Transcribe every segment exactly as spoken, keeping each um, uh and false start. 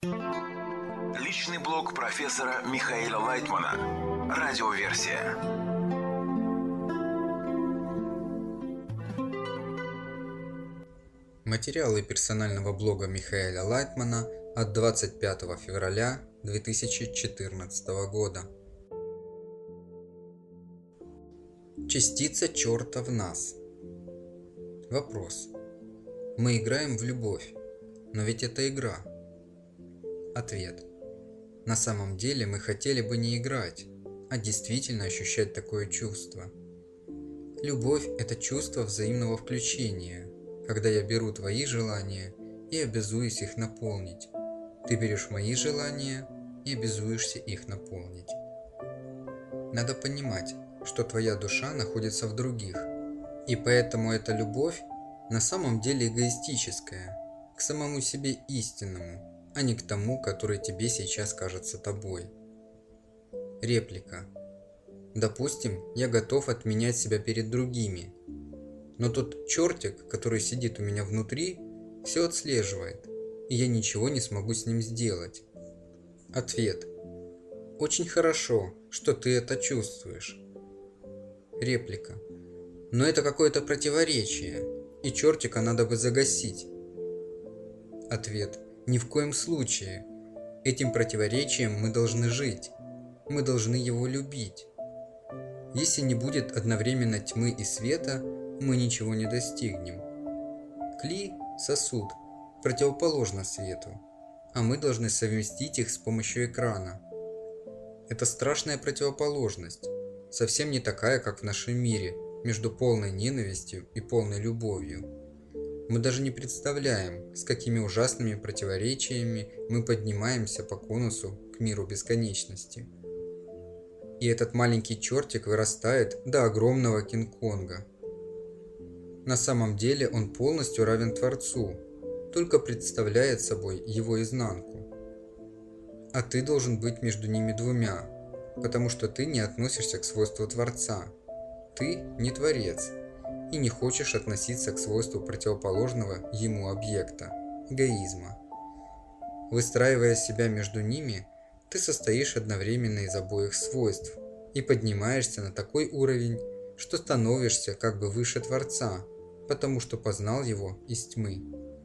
Личный блог профессора Михаила Лайтмана. Радиоверсия. Материалы персонального блога Михаила Лайтмана от двадцать пятого февраля две тысячи четырнадцатого года. Частица черта в нас. Вопрос. Мы играем в любовь, но ведь это игра. Ответ. На самом деле мы хотели бы не играть, а действительно ощущать такое чувство. Любовь – это чувство взаимного включения, когда я беру твои желания и обязуюсь их наполнить. Ты берешь мои желания и обязуешься их наполнить. Надо понимать, что твоя душа находится в других, и поэтому эта любовь на самом деле эгоистическая, к самому себе истинному, а не к тому, который тебе сейчас кажется тобой. Реплика. Допустим, я готов отменять себя перед другими, но тот чертик, который сидит у меня внутри, все отслеживает, и я ничего не смогу с ним сделать. Ответ. Очень хорошо, что ты это чувствуешь. Реплика. Но это какое-то противоречие, и чертика надо бы загасить. Ответ. Ни в коем случае. Этим противоречием мы должны жить. Мы должны его любить. Если не будет одновременно тьмы и света, мы ничего не достигнем. Кли – сосуд, противоположно свету, а мы должны совместить их с помощью экрана. Это страшная противоположность, совсем не такая, как в нашем мире, между полной ненавистью и полной любовью. Мы даже не представляем, с какими ужасными противоречиями мы поднимаемся по конусу к миру бесконечности. И этот маленький чертик вырастает до огромного Кинг-Конга. На самом деле он полностью равен Творцу, только представляет собой его изнанку. А ты должен быть между ними двумя, потому что ты не относишься к свойству Творца. Ты не Творец и не хочешь относиться к свойству противоположного ему объекта – эгоизма. Выстраивая себя между ними, ты состоишь одновременно из обоих свойств и поднимаешься на такой уровень, что становишься как бы выше Творца, потому что познал его из тьмы.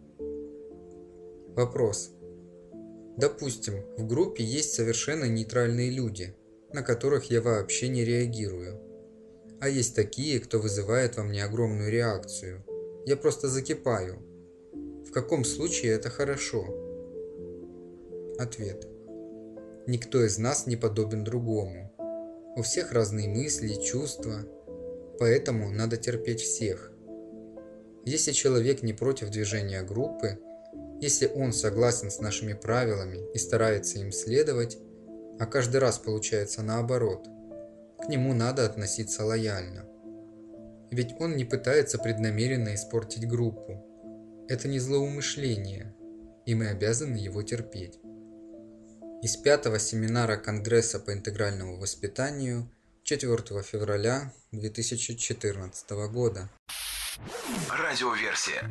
Вопрос. Допустим, в группе есть совершенно нейтральные люди, на которых я вообще не реагирую. А есть такие, кто вызывает во мне огромную реакцию. Я просто закипаю. В каком случае это хорошо? Ответ. Никто из нас не подобен другому. У всех разные мысли, чувства, поэтому надо терпеть всех. Если человек не против движения группы, если он согласен с нашими правилами и старается им следовать, а каждый раз получается наоборот, к нему надо относиться лояльно. Ведь он не пытается преднамеренно испортить группу. Это не злоумышление, и мы обязаны его терпеть. Из пятого семинара Конгресса по интегральному воспитанию четвёртого февраля две тысячи четырнадцатого года. Радиоверсия.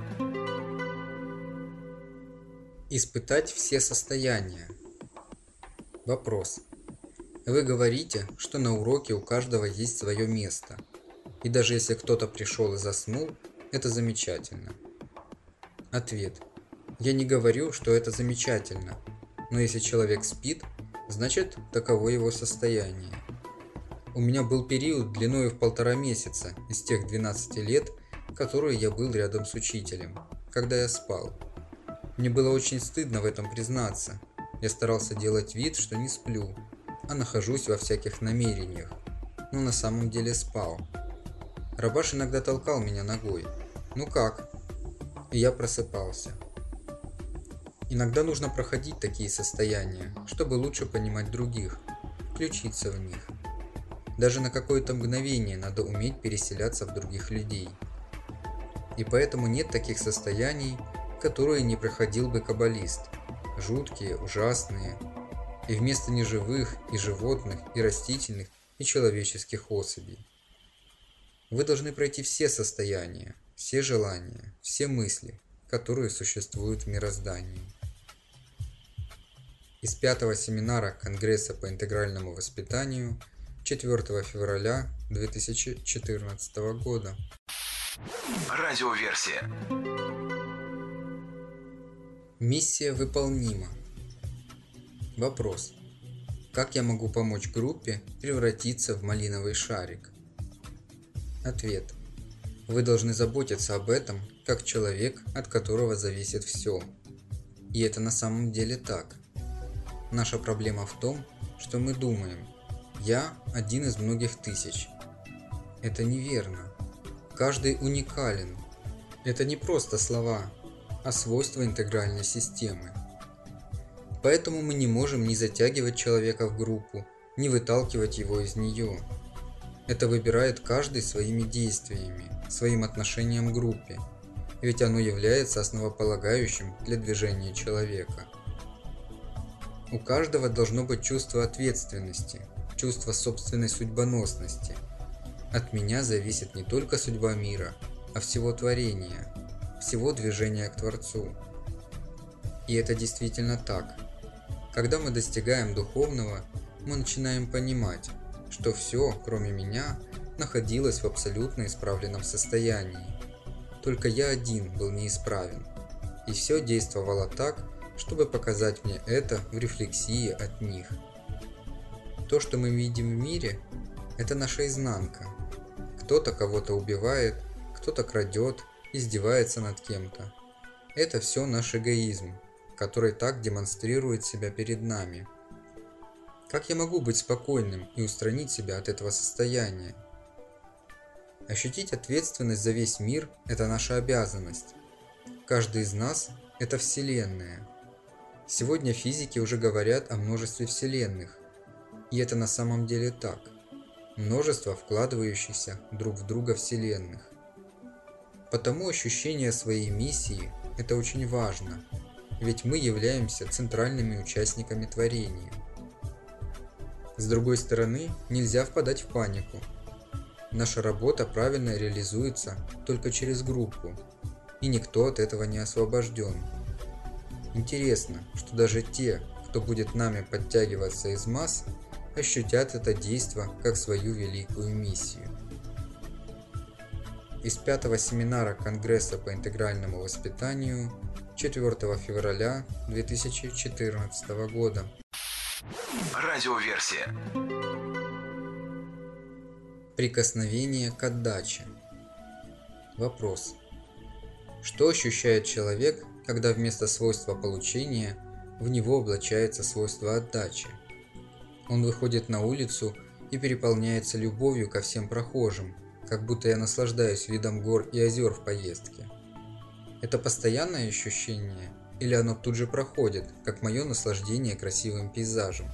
Испытать все состояния. Вопрос. Вы говорите, что на уроке у каждого есть свое место, и даже если кто-то пришел и заснул, это замечательно. Ответ. Я не говорю, что это замечательно, но если человек спит, значит таково его состояние. У меня был период длиной в полтора месяца из тех двенадцати лет, которые я был рядом с учителем, когда я спал. Мне было очень стыдно в этом признаться. Я старался делать вид, что не сплю, а нахожусь во всяких намерениях, но на самом деле спал. Рабаш иногда толкал меня ногой. «Ну как?» И я просыпался. Иногда нужно проходить такие состояния, чтобы лучше понимать других, включиться в них. Даже на какое-то мгновение надо уметь переселяться в других людей. И поэтому нет таких состояний, которые не проходил бы каббалист. Жуткие, ужасные. И вместо неживых и животных, и растительных, и человеческих особей. Вы должны пройти все состояния, все желания, все мысли, которые существуют в мироздании. из пятого семинара Конгресса по интегральному воспитанию четвёртого февраля две тысячи четырнадцатого года. Радиоверсия. Миссия выполнима. Вопрос. Как я могу помочь группе превратиться в малиновый шарик? Ответ. Вы должны заботиться об этом, как человек, от которого зависит все. И это на самом деле так. Наша проблема в том, что мы думаем: я один из многих тысяч. Это неверно. Каждый уникален. Это не просто слова, а свойства интегральной системы. Поэтому мы не можем ни затягивать человека в группу, ни выталкивать его из нее. Это выбирает каждый своими действиями, своим отношением к группе, ведь оно является основополагающим для движения человека. У каждого должно быть чувство ответственности, чувство собственной судьбоносности. От меня зависит не только судьба мира, а всего творения, всего движения к Творцу. И это действительно так. Когда мы достигаем духовного, мы начинаем понимать, что все, кроме меня, находилось в абсолютно исправленном состоянии. Только я один был неисправен. И все действовало так, чтобы показать мне это в рефлексии от них. То, что мы видим в мире, это наша изнанка. Кто-то кого-то убивает, кто-то крадет, издевается над кем-то. Это все наш эгоизм, который так демонстрирует себя перед нами. Как я могу быть спокойным и устранить себя от этого состояния? Ощутить ответственность за весь мир – это наша обязанность. Каждый из нас – это Вселенная. Сегодня физики уже говорят о множестве вселенных. И это на самом деле так. Множество вкладывающихся друг в друга вселенных. Потому ощущение своей миссии – это очень важно, ведь мы являемся центральными участниками творения. С другой стороны, нельзя впадать в панику. Наша работа правильно реализуется только через группу, и никто от этого не освобожден. Интересно, что даже те, кто будет нами подтягиваться из масс, ощутят это действо как свою великую миссию. Из пятого семинара Конгресса по интегральному воспитанию четвёртого февраля две тысячи четырнадцатого года. Радиоверсия. Прикосновение к отдаче. Вопрос. Что ощущает человек, когда вместо свойства получения в него облачается свойство отдачи? Он выходит на улицу и переполняется любовью ко всем прохожим, как будто я наслаждаюсь видом гор и озер в поездке. Это постоянное ощущение, или оно тут же проходит, как мое наслаждение красивым пейзажем?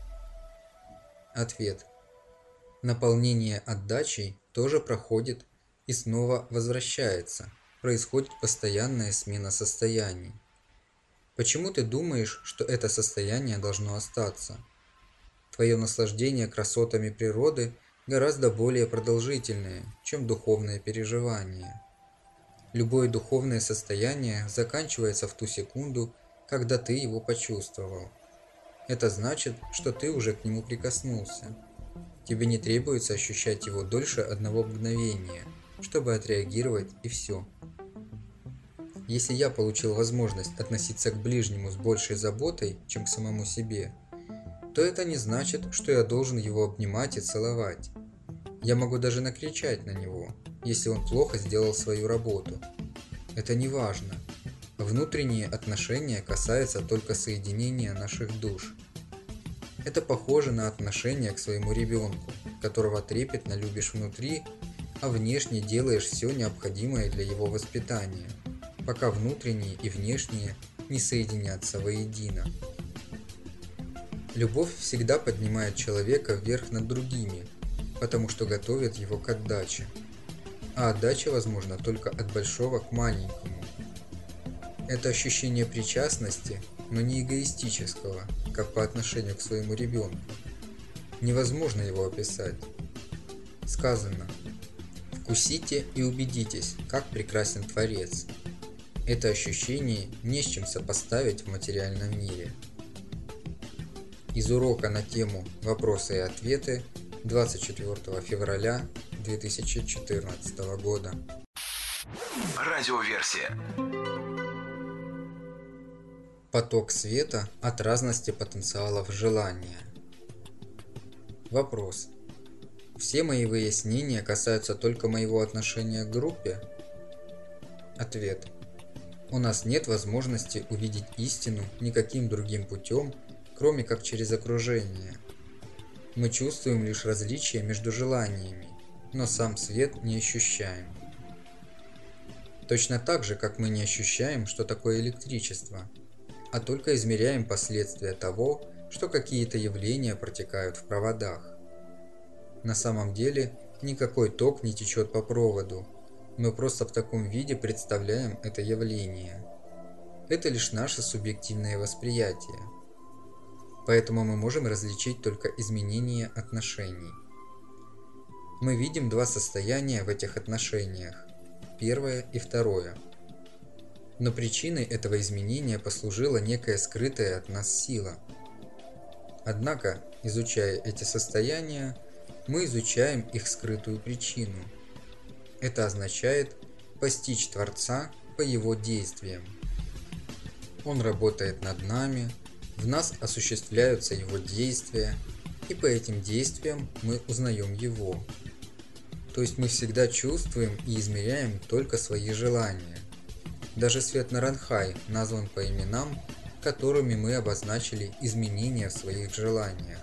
Ответ. Наполнение отдачей тоже проходит и снова возвращается. Происходит постоянная смена состояний. Почему ты думаешь, что это состояние должно остаться? Твое наслаждение красотами природы гораздо более продолжительное, чем духовное переживание. Любое духовное состояние заканчивается в ту секунду, когда ты его почувствовал. Это значит, что ты уже к нему прикоснулся. Тебе не требуется ощущать его дольше одного мгновения, чтобы отреагировать, и все. Если я получил возможность относиться к ближнему с большей заботой, чем к самому себе, то это не значит, что я должен его обнимать и целовать. Я могу даже накричать на него, если он плохо сделал свою работу. Это не важно. Внутренние отношения касаются только соединения наших душ. Это похоже на отношение к своему ребенку, которого трепетно любишь внутри, а внешне делаешь все необходимое для его воспитания, пока внутренние и внешние не соединятся воедино. Любовь всегда поднимает человека вверх над другими, потому что готовит его к отдаче. А отдача возможна только от большого к маленькому. Это ощущение причастности, но не эгоистического, как по отношению к своему ребенку. Невозможно его описать. Сказано: «Вкусите и убедитесь, как прекрасен Творец». Это ощущение не с чем сопоставить в материальном мире. из урока на тему «Вопросы и ответы» двадцать четвёртого февраля две тысячи четырнадцатого года. Радиоверсия. Поток света от разности потенциалов желания. Вопрос. Все мои выяснения касаются только моего отношения к группе? Ответ. У нас нет возможности увидеть истину никаким другим путем, кроме как через окружение. Мы чувствуем лишь различия между желаниями, но сам свет не ощущаем. Точно так же, как мы не ощущаем, что такое электричество, а только измеряем последствия того, что какие-то явления протекают в проводах. На самом деле никакой ток не течет по проводу, мы просто в таком виде представляем это явление. Это лишь наше субъективное восприятие. Поэтому мы можем различить только изменения отношений. Мы видим два состояния в этих отношениях, первое и второе. Но причиной этого изменения послужила некая скрытая от нас сила. Однако, изучая эти состояния, мы изучаем их скрытую причину. Это означает постичь Творца по Его действиям. Он работает над нами, в нас осуществляются Его действия, и по этим действиям мы узнаем Его. То есть мы всегда чувствуем и измеряем только свои желания. Даже свет Наранхай назван по именам, которыми мы обозначили изменения в своих желаниях.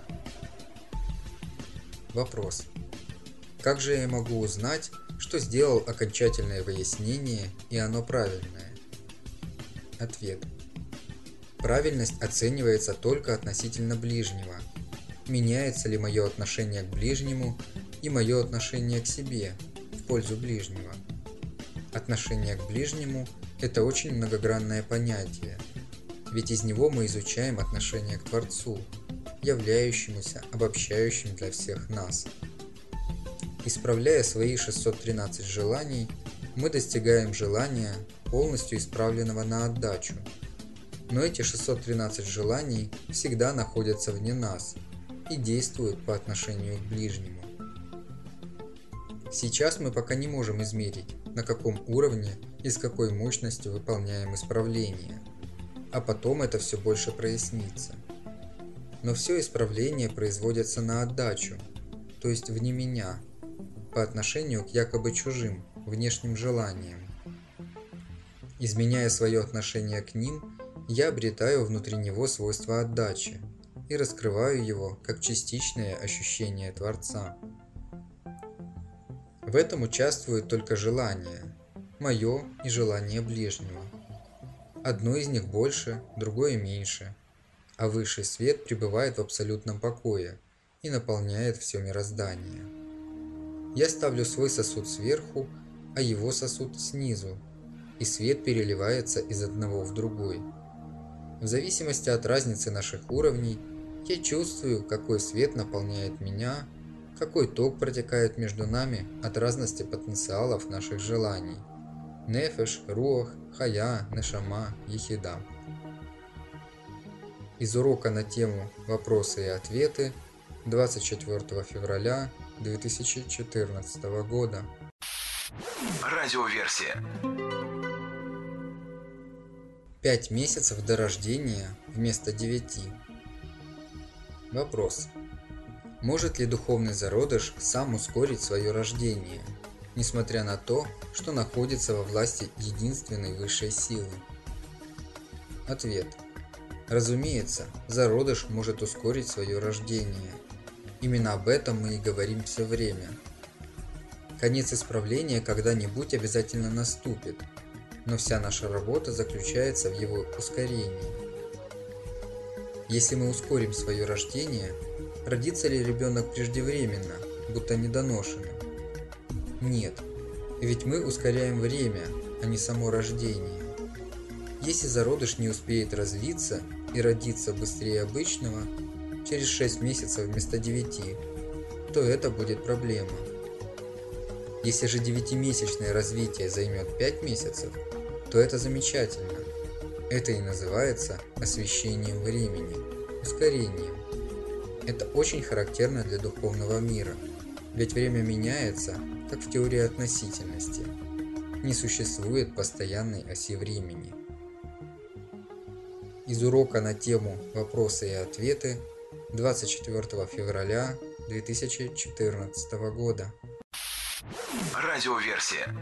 Вопрос. Как же я могу узнать, что сделал окончательное выяснение и оно правильное? Ответ. Правильность оценивается только относительно ближнего. Меняется ли мое отношение к ближнему и мое отношение к себе в пользу ближнего? Отношение к ближнему – это очень многогранное понятие, ведь из него мы изучаем отношение к Творцу, являющемуся обобщающим для всех нас. Исправляя свои шестьсот тринадцать желаний, мы достигаем желания, полностью исправленного на отдачу. Но эти шестьсот тринадцать желаний всегда находятся вне нас и действуют по отношению к ближнему. Сейчас мы пока не можем измерить, на каком уровне и с какой мощностью выполняем исправление, а потом это все больше прояснится. Но все исправления производятся на отдачу, то есть вне меня, по отношению к якобы чужим, внешним желаниям. Изменяя свое отношение к ним, я обретаю внутри него свойство отдачи и раскрываю его как частичное ощущение Творца. В этом участвуют только желания, мое и желание ближнего. Одно из них больше, другое меньше, а высший свет пребывает в абсолютном покое и наполняет все мироздание. Я ставлю свой сосуд сверху, а его сосуд снизу, и свет переливается из одного в другой. В зависимости от разницы наших уровней, я чувствую, какой свет наполняет меня, какой ток протекает между нами от разности потенциалов наших желаний. Нефеш, Руах, Хая, Нешама, Ехида. Из урока на тему «Вопросы и ответы» двадцать четвёртого февраля две тысячи четырнадцатого года. Радиоверсия. Пять месяцев до рождения вместо девяти. Вопрос. Может ли духовный зародыш сам ускорить свое рождение, несмотря на то, что находится во власти единственной высшей силы? Ответ. Разумеется, зародыш может ускорить свое рождение. Именно об этом мы и говорим все время. Конец исправления когда-нибудь обязательно наступит, но вся наша работа заключается в его ускорении. Если мы ускорим свое рождение, родится ли ребенок преждевременно, будто недоношенным? Нет, ведь мы ускоряем время, а не само рождение. Если зародыш не успеет развиться и родиться быстрее обычного, через шесть месяцев вместо девяти, то это будет проблема. Если же девятимесячное развитие займет пять месяцев, то это замечательно. Это и называется освещением времени, ускорением. Это очень характерно для духовного мира, ведь время меняется, как в теории относительности. Не существует постоянной оси времени. Из урока на тему «Вопросы и ответы» двадцать четвёртого февраля две тысячи четырнадцатого года. Радиоверсия.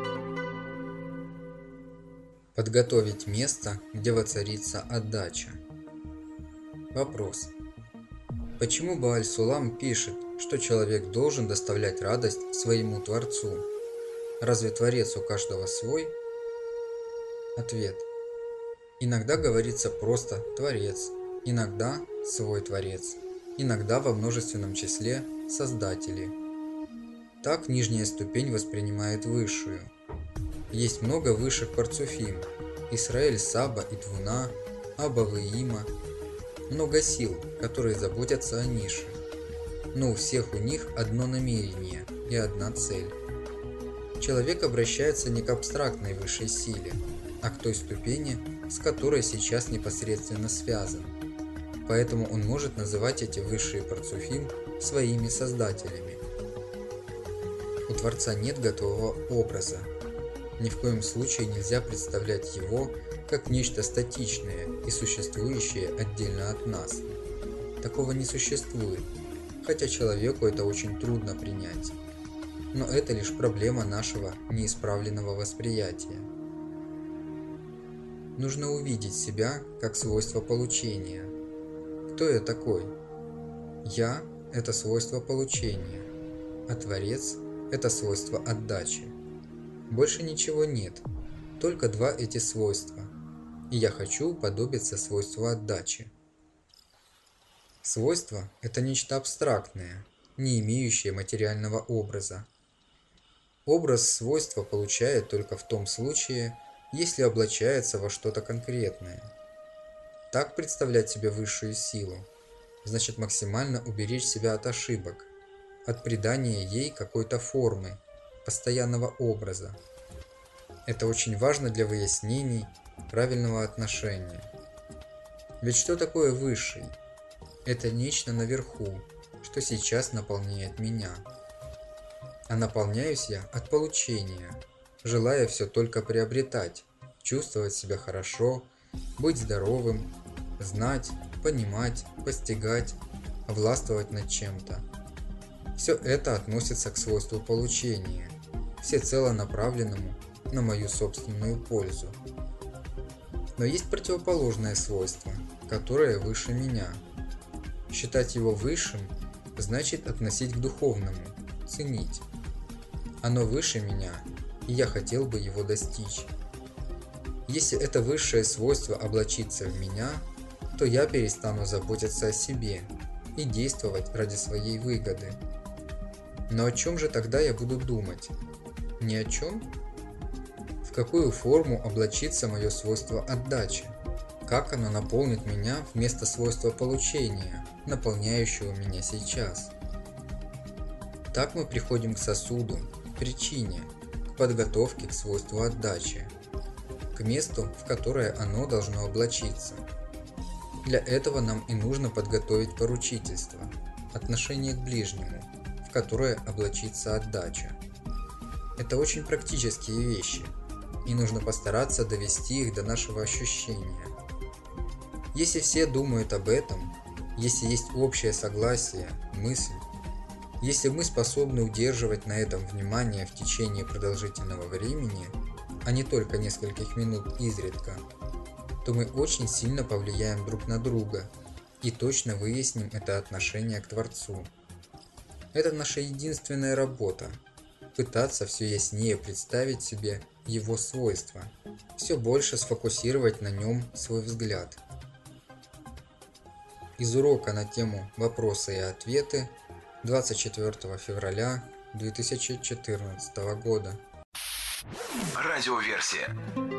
Подготовить место, где воцарится отдача. Вопрос. Почему Бааль-Сулам пишет, что человек должен доставлять радость своему Творцу? Разве Творец у каждого свой? Ответ. Иногда говорится просто «Творец», иногда «свой Творец», иногда во множественном числе «создатели». Так нижняя ступень воспринимает высшую. Есть много высших парцуфим – Исраэль, Саба и Твуна, Аба Веима. Много сил, которые заботятся о нише. Но у всех у них одно намерение и одна цель. Человек обращается не к абстрактной высшей силе, а к той ступени, с которой сейчас непосредственно связан. Поэтому он может называть эти высшие парцуфим своими создателями. У Творца нет готового образа. Ни в коем случае нельзя представлять его как нечто статичное и существующее отдельно от нас. Такого не существует, хотя человеку это очень трудно принять. Но это лишь проблема нашего неисправленного восприятия. Нужно увидеть себя как свойство получения. Кто я такой? Я – это свойство получения, а Творец – это свойство отдачи. Больше ничего нет, только два эти свойства, и я хочу уподобиться свойству отдачи. Свойство – это нечто абстрактное, не имеющее материального образа. Образ свойства получает только в том случае, если облачается во что-то конкретное. Так представлять себе высшую силу значит максимально уберечь себя от ошибок, от придания ей какой-то формы, постоянного образа. Это очень важно для выяснений правильного отношения. Ведь что такое высший? Это нечто наверху, что сейчас наполняет меня. А наполняюсь я от получения, желая все только приобретать, чувствовать себя хорошо, быть здоровым, знать, понимать, постигать, властвовать над чем-то. Все это относится к свойству получения, всецело направленному на мою собственную пользу. Но есть противоположное свойство, которое выше меня. Считать его высшим значит относить к духовному, ценить. Оно выше меня, и я хотел бы его достичь. Если это высшее свойство облачится в меня, то я перестану заботиться о себе и действовать ради своей выгоды. Но о чем же тогда я буду думать? Ни о чем? В какую форму облачится мое свойство отдачи? Как оно наполнит меня вместо свойства получения, наполняющего меня сейчас? Так мы приходим к сосуду, к причине, к подготовке к свойству отдачи, к месту, в которое оно должно облачиться. Для этого нам и нужно подготовить поручительство, отношение к ближнему, в которое облачится отдача. Это очень практические вещи, и нужно постараться довести их до нашего ощущения. Если все думают об этом, если есть общее согласие, мысль, если мы способны удерживать на этом внимание в течение продолжительного времени, а не только нескольких минут изредка, то мы очень сильно повлияем друг на друга и точно выясним это отношение к Творцу. Это наша единственная работа – пытаться все яснее представить себе его свойства, все больше сфокусировать на нем свой взгляд. Из урока на тему «Вопросы и ответы» двадцать четвёртого февраля две тысячи четырнадцатого года. Радиоверсия.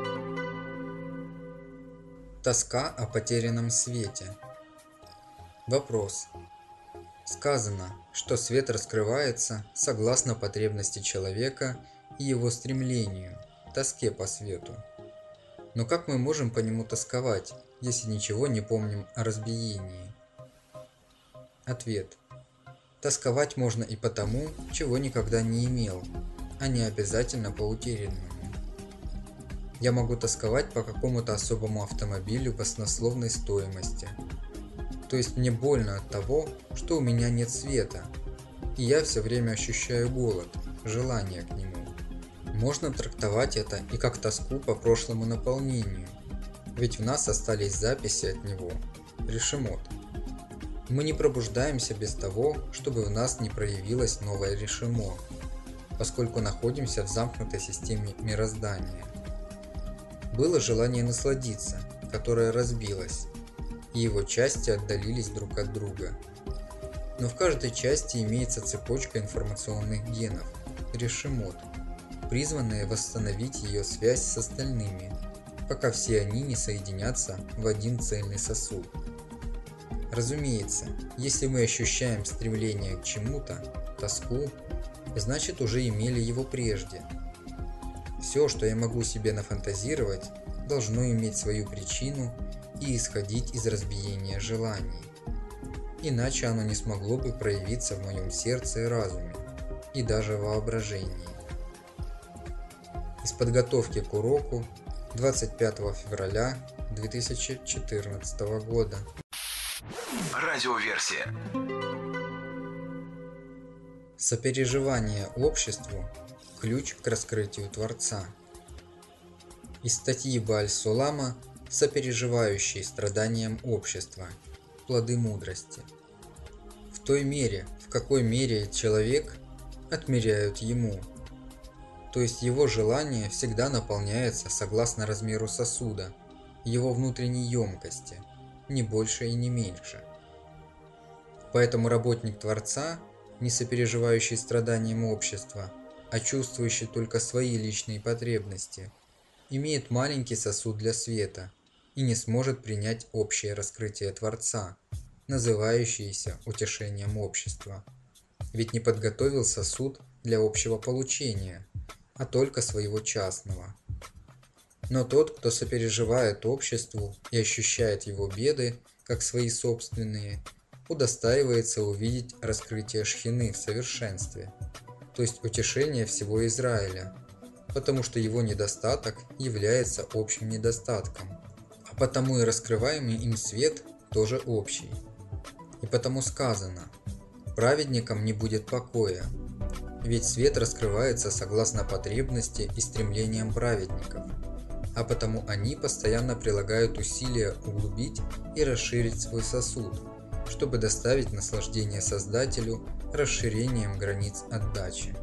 Тоска о потерянном свете. Вопрос. Сказано, что свет раскрывается согласно потребности человека и его стремлению, тоске по свету. Но как мы можем по нему тосковать, если ничего не помним о разбиении? Ответ. Тосковать можно и по тому, чего никогда не имел, а не обязательно по утерянному. Я могу тосковать по какому-то особому автомобилю баснословной стоимости. То есть мне больно от того, что у меня нет света, и я все время ощущаю голод, желание к нему. Можно трактовать это и как тоску по прошлому наполнению, ведь в нас остались записи от него, решемот. Мы не пробуждаемся без того, чтобы в нас не проявилось новое решемо, поскольку находимся в замкнутой системе мироздания. Было желание насладиться, которое разбилось, и его части отдалились друг от друга. Но в каждой части имеется цепочка информационных генов, решемот, призванные восстановить ее связь с остальными, пока все они не соединятся в один цельный сосуд. Разумеется, если мы ощущаем стремление к чему-то, тоску, значит уже имели его прежде. Все, что я могу себе нафантазировать, должно иметь свою причину и исходить из разбиения желаний. Иначе оно не смогло бы проявиться в моем сердце и разуме, и даже воображении. Из подготовки к уроку двадцать пятого февраля две тысячи четырнадцатого года. Радиоверсия. Сопереживание обществу – ключ к раскрытию Творца. Из статьи Бааль-Сулама «Сопереживающие страданиям общества. Плоды мудрости». В той мере, в какой мере человек, отмеряют ему. То есть его желание всегда наполняется согласно размеру сосуда, его внутренней емкости, не больше и не меньше. Поэтому работник Творца, не сопереживающий страданиям общества, а чувствующий только свои личные потребности, имеет маленький сосуд для света и не сможет принять общее раскрытие Творца, называющееся утешением общества, ведь не подготовил сосуд для общего получения, а только своего частного. Но тот, кто сопереживает обществу и ощущает его беды, как свои собственные, удостаивается увидеть раскрытие Шхины в совершенстве, то есть утешение всего Израиля, потому что его недостаток является общим недостатком, а потому и раскрываемый им свет тоже общий. И потому сказано: праведникам не будет покоя, ведь свет раскрывается согласно потребности и стремлениям праведников, а потому они постоянно прилагают усилия углубить и расширить свой сосуд, чтобы доставить наслаждение Создателю расширением границ отдачи.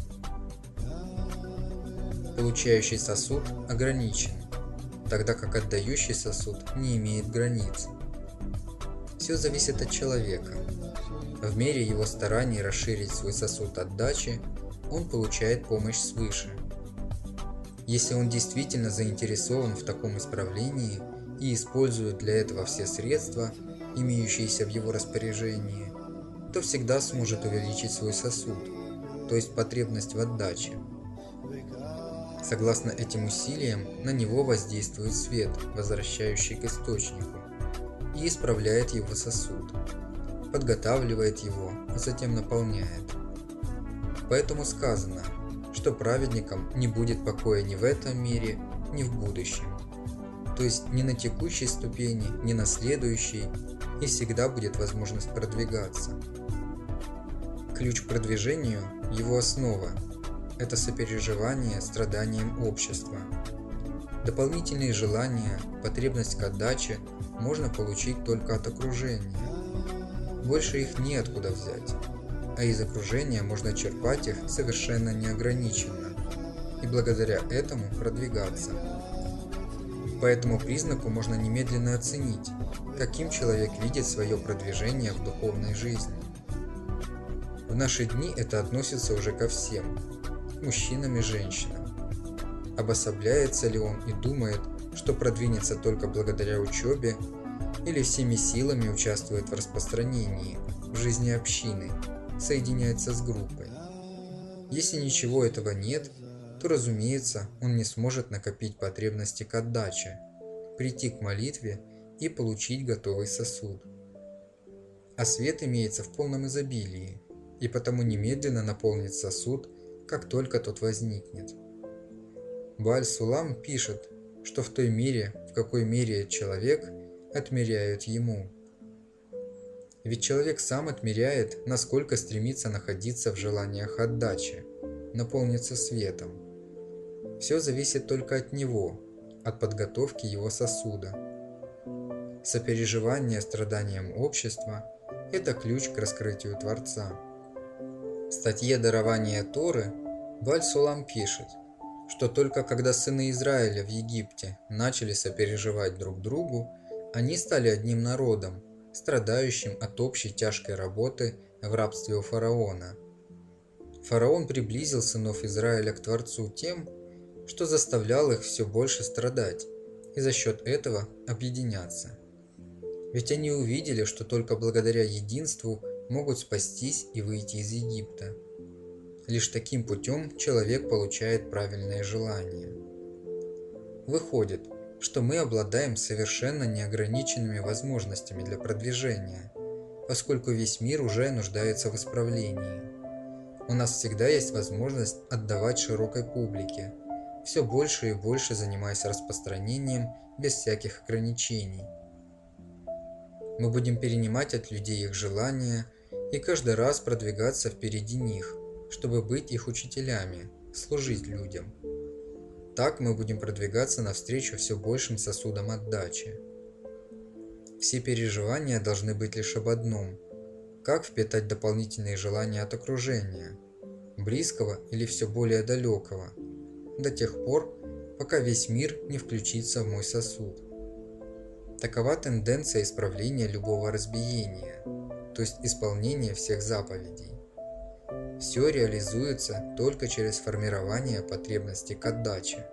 Получающий сосуд ограничен, тогда как отдающий сосуд не имеет границ. Все зависит от человека. В мере его стараний расширить свой сосуд отдачи, он получает помощь свыше. Если он действительно заинтересован в таком исправлении и использует для этого все средства, имеющиеся в его распоряжении, то всегда сможет увеличить свой сосуд, то есть потребность в отдаче. Согласно этим усилиям, на него воздействует свет, возвращающий к источнику, и исправляет его сосуд, подготавливает его, а затем наполняет. Поэтому сказано, что праведникам не будет покоя ни в этом мире, ни в будущем. То есть ни на текущей ступени, ни на следующей, и всегда будет возможность продвигаться. Ключ к продвижению, его основа – это сопереживание страданиям общества. Дополнительные желания, потребность к отдаче можно получить только от окружения. Больше их неоткуда взять, а из окружения можно черпать их совершенно неограниченно и благодаря этому продвигаться. По этому признаку можно немедленно оценить, каким человек видит свое продвижение в духовной жизни. В наши дни это относится уже ко всем, мужчинам и женщинам. Обособляется ли он и думает, что продвинется только благодаря учебе, или всеми силами участвует в распространении, в жизни общины, соединяется с группой. Если ничего этого нет, то, разумеется, он не сможет накопить потребности к отдаче, прийти к молитве и получить готовый сосуд. а свет имеется в полном изобилии, и потому немедленно наполнит сосуд, как только тот возникнет. Бааль-Сулам пишет, что в той мере, в какой меряет человек, отмеряют ему. Ведь человек сам отмеряет, насколько стремится находиться в желаниях отдачи, наполниться светом. Все зависит только от него, от подготовки его сосуда. Сопереживание страданиям общества – это ключ к раскрытию Творца. В статье «Дарование Торы» Бааль-Сулам пишет, что только когда сыны Израиля в Египте начали сопереживать друг другу, они стали одним народом, страдающим от общей тяжкой работы в рабстве у фараона. Фараон приблизил сынов Израиля к Творцу тем, что заставлял их все больше страдать и за счет этого объединяться. Ведь они увидели, что только благодаря единству могут спастись и выйти из Египта. Лишь таким путем человек получает правильное желание. Выходит, что мы обладаем совершенно неограниченными возможностями для продвижения, поскольку весь мир уже нуждается в исправлении. У нас всегда есть возможность отдавать широкой публике, все больше и больше занимаясь распространением без всяких ограничений. Мы будем перенимать от людей их желания и каждый раз продвигаться впереди них, чтобы быть их учителями, служить людям. Так мы будем продвигаться навстречу все большим сосудам отдачи. Все переживания должны быть лишь об одном – как впитать дополнительные желания от окружения, близкого или все более далекого, до тех пор, пока весь мир не включится в мой сосуд. Такова тенденция исправления любого разбиения, то есть исполнения всех заповедей. Все реализуется только через формирование потребности к отдаче.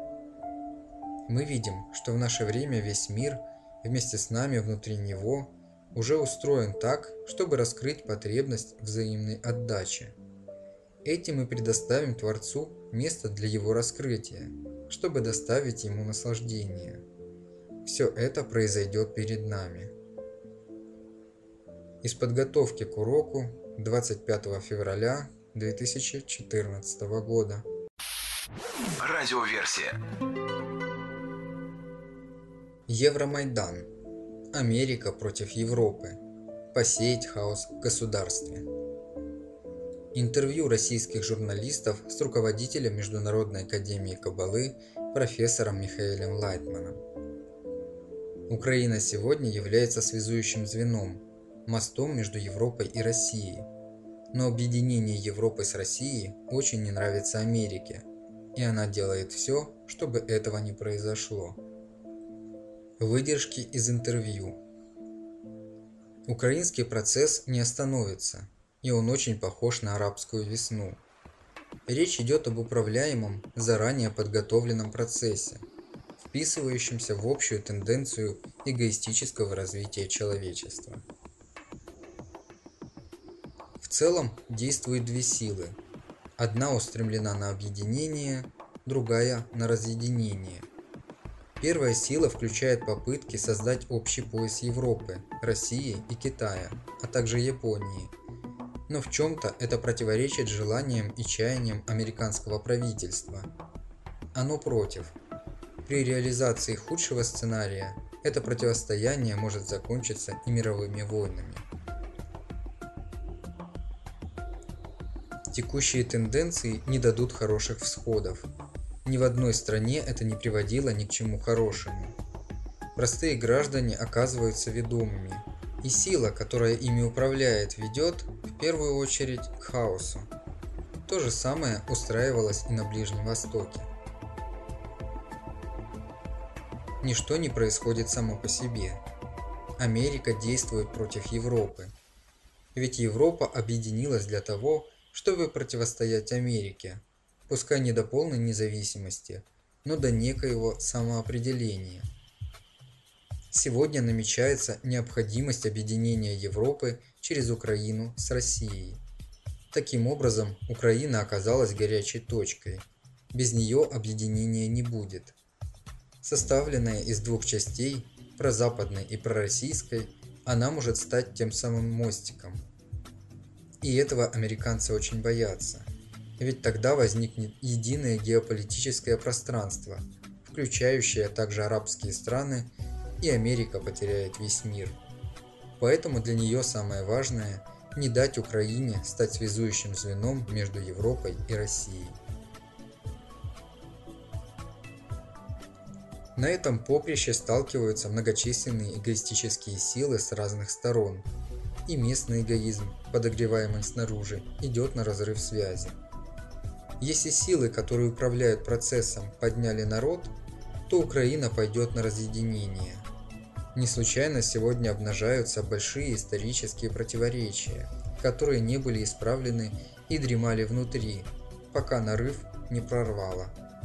Мы видим, что в наше время весь мир, вместе с нами внутри него, уже устроен так, чтобы раскрыть потребность взаимной отдачи. Этим мы предоставим Творцу место для его раскрытия, чтобы доставить ему наслаждение. Все это произойдет перед нами. Из подготовки к уроку двадцать пятого февраля две тысячи четырнадцатого года. Радиоверсия. Евромайдан. Америка против Европы. Посеять хаос в государстве. Интервью российских журналистов с руководителем Международной академии Каббалы профессором Михаэлем Лайтманом. Украина сегодня является связующим звеном, мостом между Европой и Россией. Но объединение Европы с Россией очень не нравится Америке, и она делает все, чтобы этого не произошло. Выдержки из интервью. Украинский процесс не остановится, и он очень похож на арабскую весну. Речь идет об управляемом, заранее подготовленном процессе, вписывающемся в общую тенденцию эгоистического развития человечества. В целом действуют две силы. Одна устремлена на объединение, другая – на разъединение. Первая сила включает попытки создать общий пояс Европы, России и Китая, а также Японии. Но в чем-то это противоречит желаниям и чаяниям американского правительства. Оно против. При реализации худшего сценария это противостояние может закончиться и мировыми войнами. Текущие тенденции не дадут хороших всходов. Ни в одной стране это не приводило ни к чему хорошему. Простые граждане оказываются ведомыми, и сила, которая ими управляет, ведет, в первую очередь, к хаосу. То же самое устраивалось и на Ближнем Востоке. Ничто не происходит само по себе. Америка действует против Европы. Ведь Европа объединилась для того, чтобы противостоять Америке, пускай не до полной независимости, но до некоего самоопределения. Сегодня намечается необходимость объединения Европы через Украину с Россией. Таким образом, Украина оказалась горячей точкой. Без нее объединения не будет. Составленная из двух частей, прозападной и пророссийской, она может стать тем самым мостиком. И этого американцы очень боятся. Ведь тогда возникнет единое геополитическое пространство, включающее также арабские страны, и Америка потеряет весь мир. Поэтому для нее самое важное – не дать Украине стать связующим звеном между Европой и Россией. На этом поприще сталкиваются многочисленные эгоистические силы с разных сторон, и местный эгоизм, подогреваемый снаружи, идет на разрыв связи. Если силы, которые управляют процессом, подняли народ, то Украина пойдет на разъединение. Не случайно сегодня обнажаются большие исторические противоречия, которые не были исправлены и дремали внутри, пока нарыв не прорвало.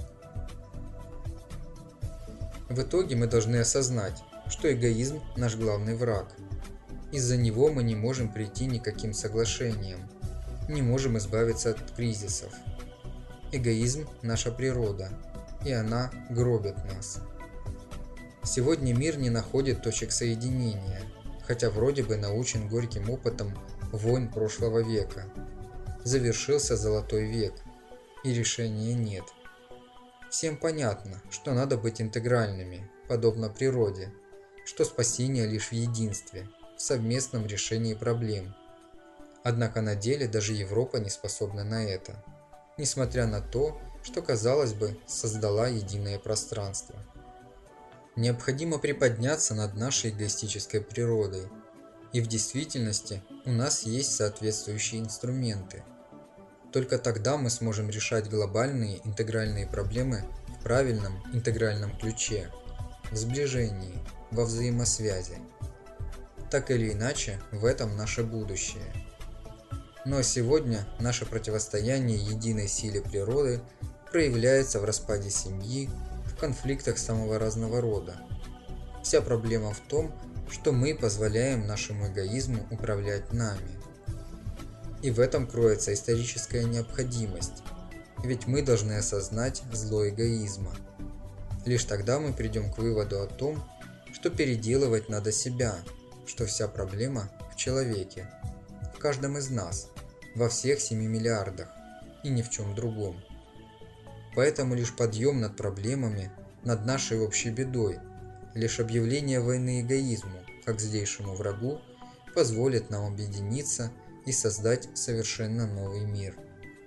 В итоге мы должны осознать, что эгоизм – наш главный враг. Из-за него мы не можем прийти ни к каким соглашениям, не можем избавиться от кризисов. Эгоизм – наша природа, и она гробит нас. Сегодня мир не находит точек соединения, хотя вроде бы научен горьким опытом войн прошлого века. Завершился золотой век, и решения нет. Всем понятно, что надо быть интегральными, подобно природе, что спасение лишь в единстве, в совместном решении проблем. Однако на деле даже Европа не способна на это, несмотря на то, что, казалось бы, создала единое пространство. Необходимо приподняться над нашей эгоистической природой, и в действительности у нас есть соответствующие инструменты. Только тогда мы сможем решать глобальные интегральные проблемы в правильном интегральном ключе, в сближении, во взаимосвязи. Так или иначе, в этом наше будущее. Но сегодня наше противостояние единой силе природы проявляется в распаде семьи, в конфликтах самого разного рода. Вся проблема в том, что мы позволяем нашему эгоизму управлять нами. И в этом кроется историческая необходимость, ведь мы должны осознать зло эгоизма. Лишь тогда мы придем к выводу о том, что переделывать надо себя, что вся проблема в человеке, в каждом из нас, во всех семи миллиардах и ни в чем другом. Поэтому лишь подъем над проблемами, над нашей общей бедой, лишь объявление войны эгоизму, как злейшему врагу, позволит нам объединиться и создать совершенно новый мир.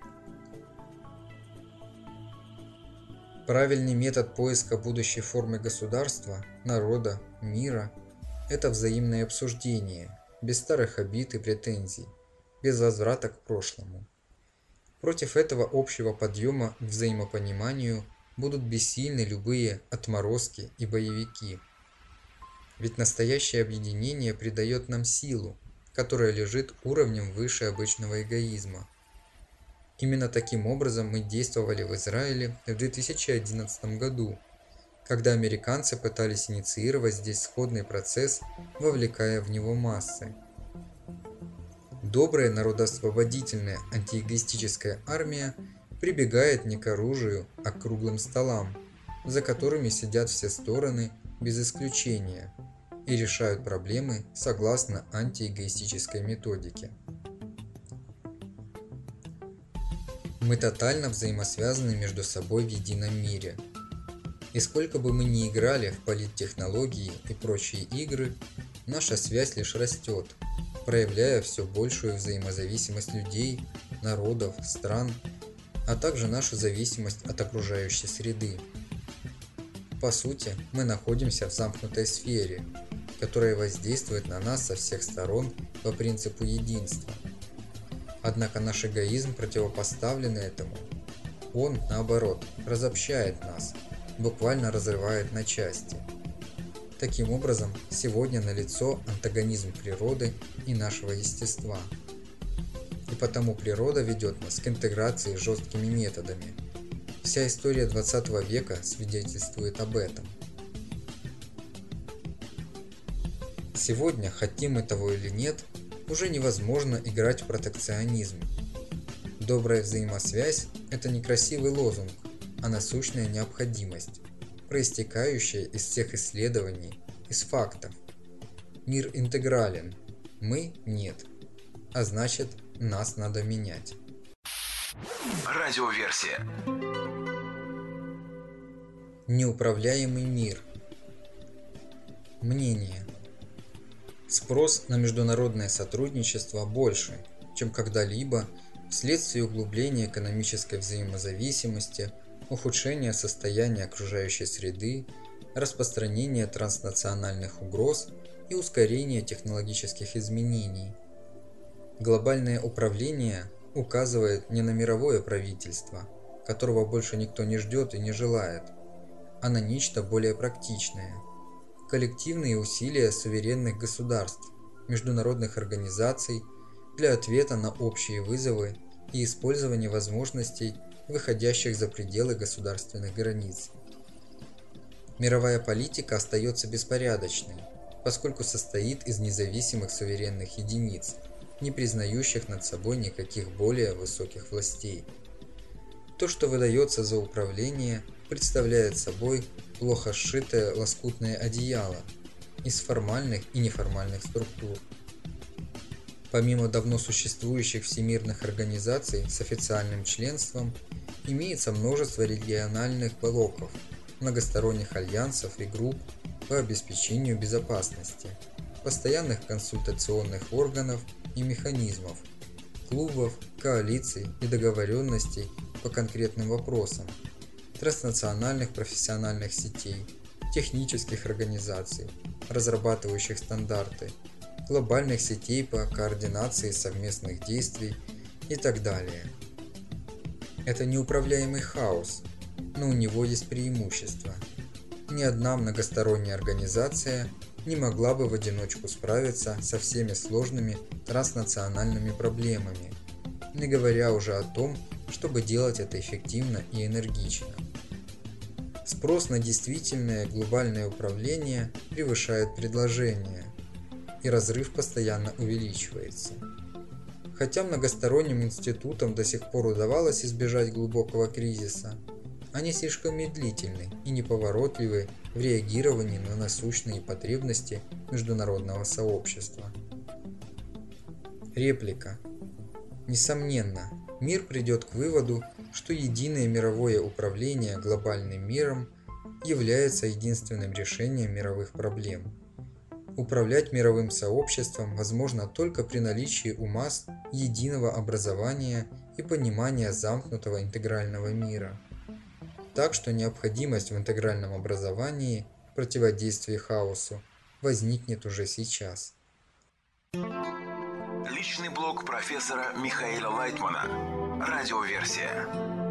Правильный метод поиска будущей формы государства, народа, мира – это взаимное обсуждение, без старых обид и претензий, без возврата к прошлому. Против этого общего подъема к взаимопониманию будут бессильны любые отморозки и боевики. Ведь настоящее объединение придает нам силу, которая лежит уровнем выше обычного эгоизма. Именно таким образом мы действовали в Израиле в две тысячи одиннадцатом году, когда американцы пытались инициировать здесь сходный процесс, вовлекая в него массы. Добрая народоосвободительная антиэгоистическая армия прибегает не к оружию, а к круглым столам, за которыми сидят все стороны без исключения и решают проблемы согласно антиэгоистической методике. Мы тотально взаимосвязаны между собой в едином мире. И сколько бы мы ни играли в политтехнологии и прочие игры, наша связь лишь растет, проявляя все большую взаимозависимость людей, народов, стран, а также нашу зависимость от окружающей среды. По сути, мы находимся в замкнутой сфере, которая воздействует на нас со всех сторон по принципу единства. Однако наш эгоизм противопоставлен этому. Он, наоборот, разобщает нас, буквально разрывает на части. Таким образом, сегодня налицо антагонизм природы и нашего естества. И потому природа ведет нас к интеграции жесткими методами. Вся история двадцатого века свидетельствует об этом. Сегодня, хотим мы того или нет, уже невозможно играть в протекционизм. Добрая взаимосвязь – это не красивый лозунг, а насущная необходимость, проистекающая из всех исследований, из фактов. Мир интегрален, мы – нет, а значит, нас надо менять. Радиоверсия. Неуправляемый мир. Мнение. Спрос на международное сотрудничество больше, чем когда-либо вследствие углубления экономической взаимозависимости, ухудшения состояния окружающей среды, распространения транснациональных угроз и ускорения технологических изменений. Глобальное управление указывает не на мировое правительство, которого больше никто не ждет и не желает, а на нечто более практичное – коллективные усилия суверенных государств, международных организаций для ответа на общие вызовы и использования возможностей, выходящих за пределы государственных границ. Мировая политика остается беспорядочной, поскольку состоит из независимых суверенных единиц, не признающих над собой никаких более высоких властей. То, что выдается за управление, представляет собой плохо сшитое лоскутное одеяло из формальных и неформальных структур. Помимо давно существующих всемирных организаций с официальным членством, имеется множество региональных блоков, многосторонних альянсов и групп по обеспечению безопасности, постоянных консультационных органов и механизмов, клубов, коалиций и договоренностей по конкретным вопросам, транснациональных профессиональных сетей, технических организаций, разрабатывающих стандарты, глобальных сетей по координации совместных действий и так далее. Это неуправляемый хаос, но у него есть преимущество. Ни одна многосторонняя организация не могла бы в одиночку справиться со всеми сложными транснациональными проблемами, не говоря уже о том, чтобы делать это эффективно и энергично. Спрос на действительное глобальное управление превышает предложение, и разрыв постоянно увеличивается. Хотя многосторонним институтам до сих пор удавалось избежать глубокого кризиса, они слишком медлительны и неповоротливы в реагировании на насущные потребности международного сообщества. Реплика. Несомненно, мир придет к выводу, что единое мировое управление глобальным миром является единственным решением мировых проблем. Управлять мировым сообществом возможно только при наличии у масс единого образования и понимания замкнутого интегрального мира. Так что необходимость в интегральном образовании, противодействии хаосу, возникнет уже сейчас. Личный блог профессора Михаила Лайтмана. Радиоверсия.